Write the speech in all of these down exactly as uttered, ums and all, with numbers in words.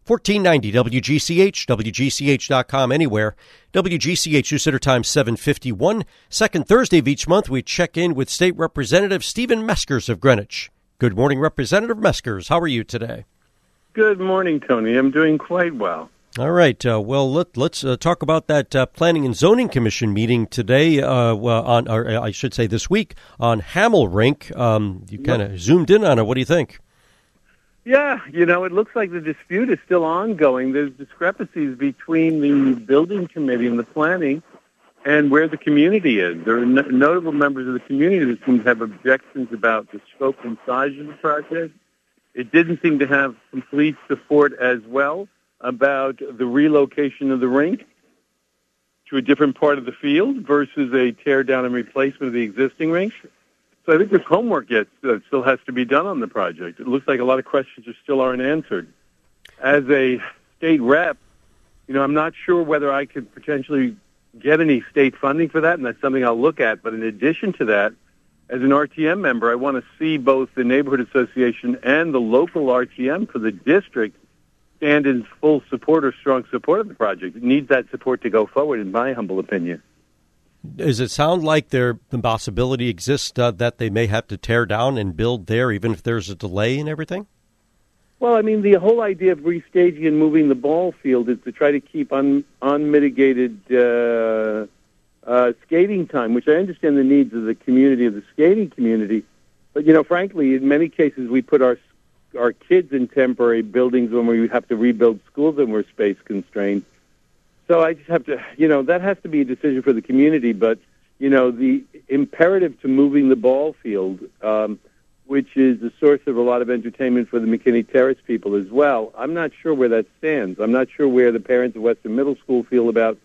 fourteen ninety W G C H, W G C H dot com, anywhere. W G C H News Center time seven fifty-one. Second Thursday of each month, we check in with State Representative Stephen Meskers of Greenwich. Good morning, Representative Meskers. How are you today? Good morning, Tony. I'm doing quite well. All right. Uh, well, let, let's uh, talk about that uh, Planning and Zoning Commission meeting today, uh, well, on, or I should say this week, on Hamel Rink. Um, you kind of zoomed in on it. What do you think? Yeah, you know, it looks like the dispute is still ongoing. There's discrepancies between the building committee and the planning and where the community is. There are no- notable members of the community that seem to have objections about the scope and size of the project. It didn't seem to have complete support as well about the relocation of the rink to a different part of the field versus a tear down and replacement of the existing rink. So I think there's homework yet that still has to be done on the project. It looks like a lot of questions are still aren't answered. As a state rep, you know, I'm not sure whether I could potentially get any state funding for that, and that's something I'll look at. But in addition to that, as an R T M member, I want to see both the neighborhood association and the local R T M for the district stand in full support or strong support of the project. It needs that support to go forward, in my humble opinion. Does it sound like there the possibility exists uh, that they may have to tear down and build there, even if there's a delay and everything? Well, I mean, the whole idea of restaging and moving the ball field is to try to keep un, unmitigated uh, uh, skating time, which I understand the needs of the community, of the skating community. But, you know, frankly, in many cases, we put our our kids in temporary buildings when we have to rebuild schools and we're space constrained. So I just have to, you know, that has to be a decision for the community. But, you know, the imperative to moving the ball field, um, which is the source of a lot of entertainment for the McKinney Terrace people as well, I'm not sure where that stands. I'm not sure where the parents of Western Middle School feel about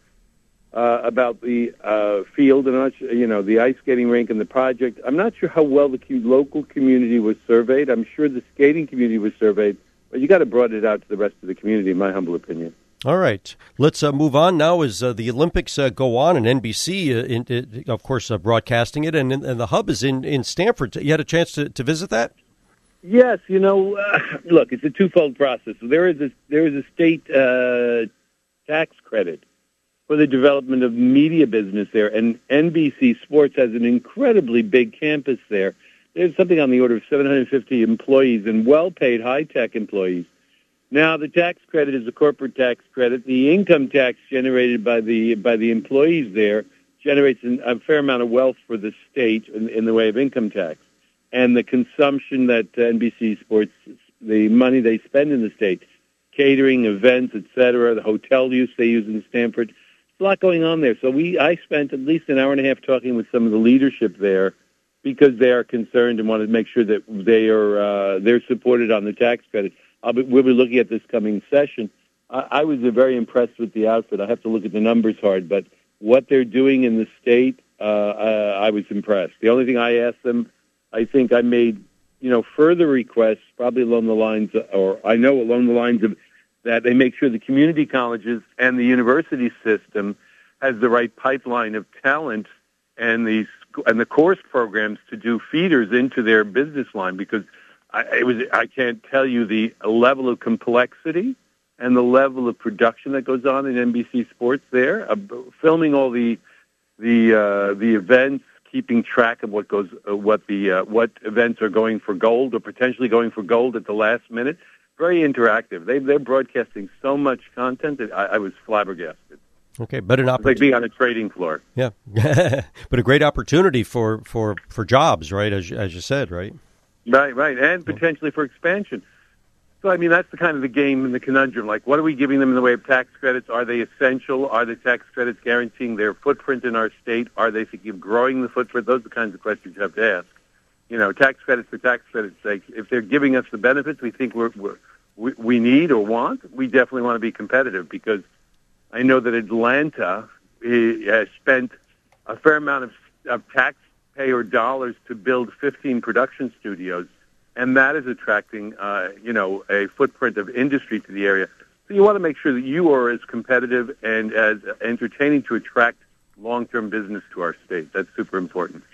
uh, about the uh, field and, I'm not sure, you know, the ice skating rink and the project. I'm not sure how well the co- local community was surveyed. I'm sure the skating community was surveyed. But you got to broaden it out to the rest of the community, in my humble opinion. All right. Let's uh, move on now as uh, the Olympics uh, go on, and N B C, uh, in, in, of course, uh, broadcasting it, and, and the hub is in, in Stamford. You had a chance to, to visit that? Yes. You know, uh, look, it's a twofold process. There is a, there is a state uh, tax credit for the development of media business there, and N B C Sports has an incredibly big campus there. There's something on the order of seven hundred fifty employees and well-paid high-tech employees. Now, the tax credit is a corporate tax credit. The income tax generated by the by the employees there generates an, a fair amount of wealth for the state in, in the way of income tax. And the consumption that uh, N B C Sports, the money they spend in the state, catering, events, et cetera, the hotel use they use in Stamford, there's a lot going on there. So we, I spent at least an hour and a half talking with some of the leadership there because they are concerned and want to make sure that they are uh, they're supported on the tax credit. I'll be, we'll be looking at this coming session. I, I was uh, very impressed with the outfit. I have to look at the numbers hard, but what they're doing in the state, uh, uh, I was impressed. The only thing I asked them, I think I made, you know, further requests, probably along the lines, of, or I know along the lines of that they make sure the community colleges and the university system has the right pipeline of talent and the and the course programs to do feeders into their business line, because I, it was, I can't tell you the level of complexity and the level of production that goes on in N B C Sports there, uh, filming all the the uh, the events, keeping track of what goes, uh, what the uh, what events are going for gold or potentially going for gold at the last minute. Very interactive. They they're broadcasting so much content that I, I was flabbergasted. Okay, but an opportunity. It's like being on a trading floor. Yeah, but a great opportunity for, for, for jobs, right? As as you said, right? Right, right, and potentially for expansion. So, I mean, that's the kind of the game and the conundrum. Like, what are we giving them in the way of tax credits? Are they essential? Are the tax credits guaranteeing their footprint in our state? Are they thinking of growing the footprint? Those are the kinds of questions you have to ask. You know, tax credits for tax credits' sake. If they're giving us the benefits we think we're, we're, we we need or want, we definitely want to be competitive, because I know that Atlanta has spent a fair amount of, of taxpayer dollars to build fifteen production studios, and that is attracting, uh, you know, a footprint of industry to the area. So you want to make sure that you are as competitive and as entertaining to attract long-term business to our state. That's super important.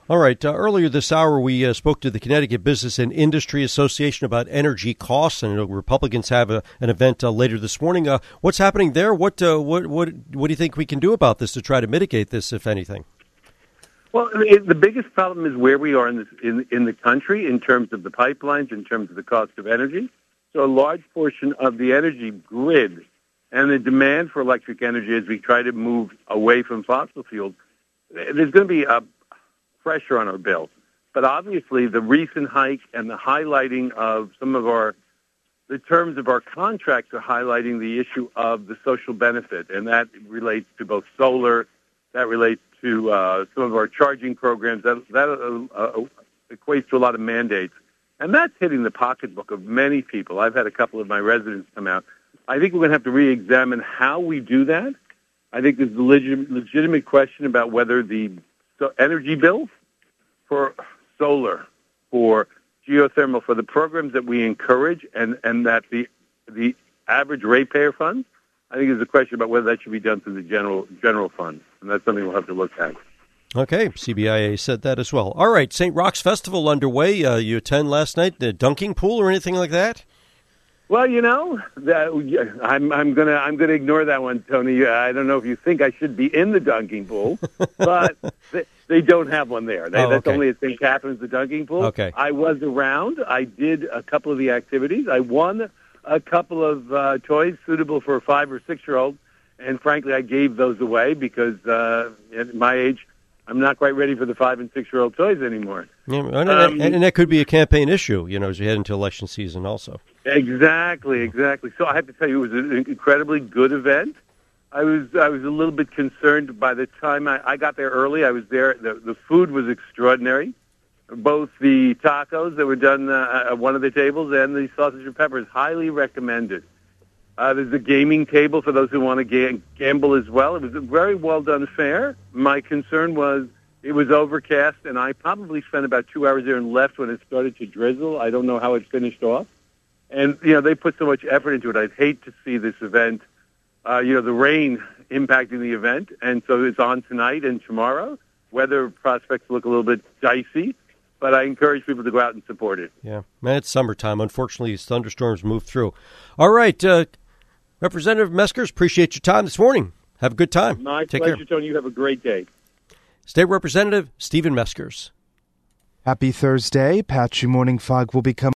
All right. Uh, earlier this hour, we uh, spoke to the Connecticut Business and Industry Association about energy costs, and uh, Republicans have a, an event uh, later this morning. Uh, what's happening there? What, uh, what what what do you think we can do about this to try to mitigate this, if anything? Well, it, the biggest problem is where we are in, this, in in the country in terms of the pipelines, in terms of the cost of energy. So a large portion of the energy grid and the demand for electric energy as we try to move away from fossil fuels, there's going to be a pressure on our bill. But obviously the recent hike and the highlighting of some of our, the terms of our contracts are highlighting the issue of the social benefit, and that relates to both solar, that relates to uh, some of our charging programs, that, that uh, uh, equates to a lot of mandates. And that's hitting the pocketbook of many people. I've had a couple of my residents come out. I think we're going to have to re-examine how we do that. I think there's a legit, legitimate question about whether the so energy bill for solar, for geothermal, for the programs that we encourage and, and that the the average ratepayer funds, I think there's a question about whether that should be done through the general general fund. And that's something we'll have to look at. Okay, C B I A said that as well. All right, Saint Roch's Festival underway. Uh, you attend last night, the dunking pool or anything like that? Well, you know, that, I'm I'm gonna I'm gonna ignore that one, Tony. I don't know if you think I should be in the dunking pool, but they, they don't have one there. They, oh, that's okay. only at Saint Catherine's, the dunking pool. Okay. I was around. I did a couple of the activities. I won a couple of uh, toys suitable for a five or six year old, and frankly, I gave those away because uh, at my age, I'm not quite ready for the five and six year old toys anymore. Yeah, and, um, and that could be a campaign issue, you know, as we head into election season also. Exactly, exactly. So I have to tell you, it was an incredibly good event. I was I was a little bit concerned by the time I, I got there early. I was there. The, the food was extraordinary. Both the tacos that were done uh, at one of the tables and the sausage and peppers, highly recommended. Uh, there's a gaming table for those who want to ga- gamble as well. It was a very well done fare. My concern was it was overcast, and I probably spent about two hours there and left when it started to drizzle. I don't know how it finished off. And, you know, they put so much effort into it. I'd hate to see this event, uh, you know, the rain impacting the event. And so it's on tonight and tomorrow. Weather prospects look a little bit dicey, but I encourage people to go out and support it. Yeah, man, it's summertime. Unfortunately, these thunderstorms move through. All right, uh, Representative Meskers, appreciate your time this morning. Have a good time. My Take pleasure, care. Tony. You have a great day. State Representative Stephen Meskers. Happy Thursday. Patchy morning fog will become